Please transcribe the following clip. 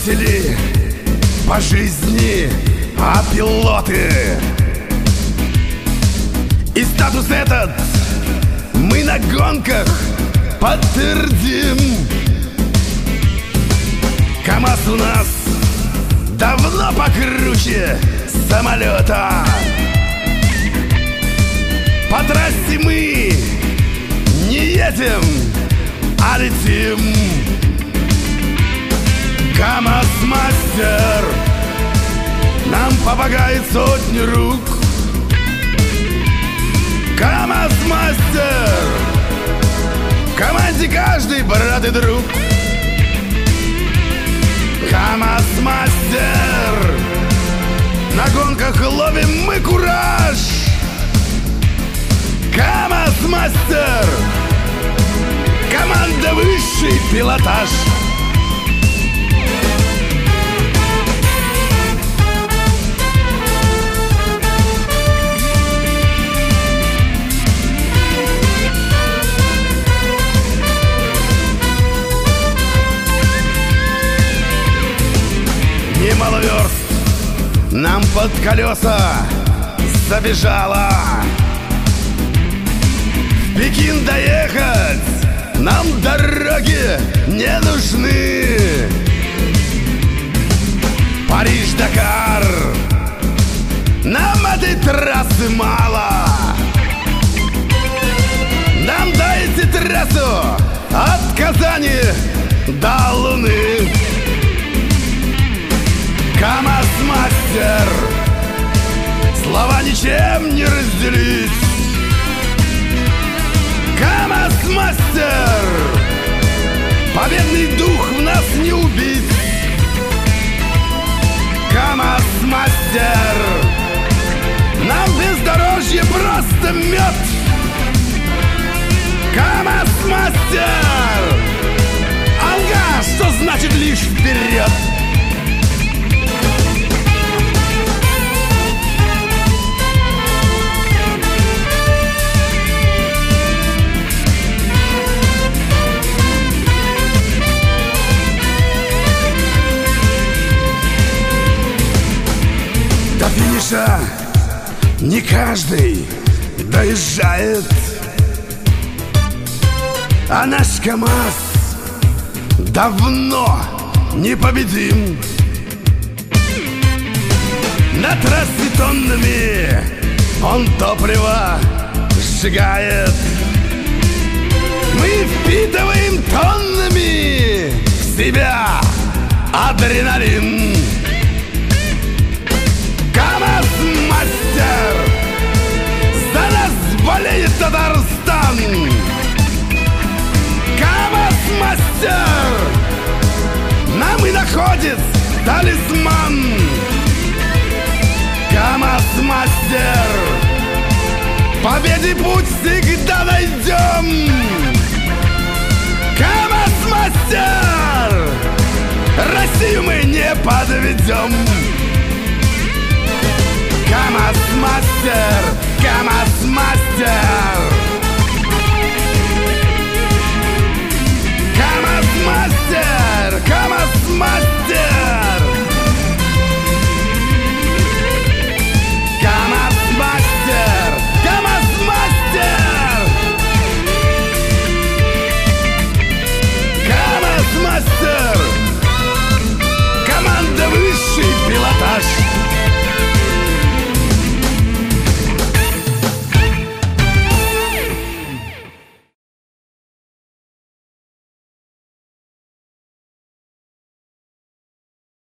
водители по жизни, а пилоты. И статус этот мы на гонках подтвердим. КамАЗ у нас давно покруче самолета. По трассе мы не едем, а летим. КамАЗ-мастер нам помогает сотни рук. КамАЗ-мастер, в команде каждый брат и друг. КамАЗ-мастер, на гонках ловим мы кураж. КамАЗ-мастер, команда высший пилотаж. Немало верст нам под колеса забежало. В Пекин доехать нам дороги не нужны. Париж-Дакар, нам этой трассы мало. Нам дайте трассу от Казани до Луны. КамАЗ-мастер, слова ничем не разделить. КамАЗ-мастер, победный дух в нас не убить. КамАЗ-мастер, нам бездорожье просто мед. КамАЗ-мастер, ага, что значит лишь вперед. До финиша не каждый доезжает, а наш КамАЗ давно непобедим. На трассе тоннами он топливо сжигает. Мы впитываем тоннами в себя адреналин. КамАЗ-мастер, за нас болеет Татарстан. КамАЗ-мастер, нам и находит талисман. КамАЗ-мастер, победе путь всегда найдем. КамАЗ-мастер, Россию мы не подведем. КамАЗ-мастер, КамАЗ-мастер.